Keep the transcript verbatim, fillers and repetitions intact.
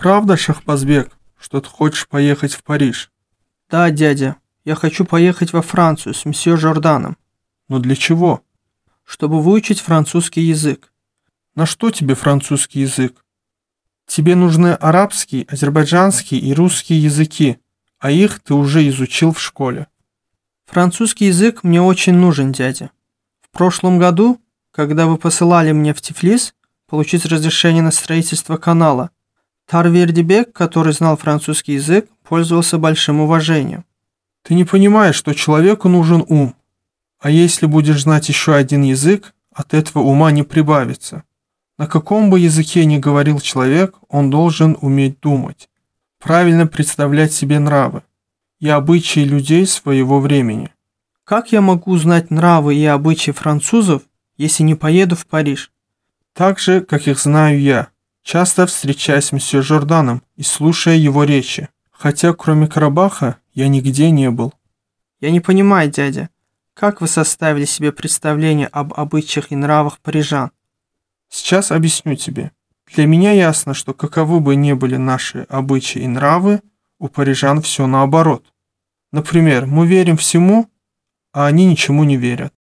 Правда, Шахбазбек, что ты хочешь поехать в Париж? Да, дядя, я хочу поехать во Францию с мсье Жорданом. Но для чего? Чтобы выучить французский язык. На что тебе французский язык? Тебе нужны арабский, азербайджанский и русский языки, а их ты уже изучил в школе. Французский язык мне очень нужен, дядя. В прошлом году, когда вы посылали мне в Тифлис получить разрешение на строительство канала, Тарвердибек, который знал французский язык, пользовался большим уважением. Ты не понимаешь, что человеку нужен ум. А если будешь знать еще один язык, от этого ума не прибавится. На каком бы языке ни говорил человек, он должен уметь думать, правильно представлять себе нравы и обычаи людей своего времени. Как я могу узнать нравы и обычаи французов, если не поеду в Париж? Так же, как их знаю я, часто встречаясь с мсье Жорданом и слушая его речи, хотя кроме Карабаха я нигде не был. Я не понимаю, дядя, как вы составили себе представление об обычаях и нравах парижан? Сейчас объясню тебе. Для меня ясно, что каковы бы ни были наши обычаи и нравы, у парижан все наоборот. Например, мы верим всему, а они ничему не верят.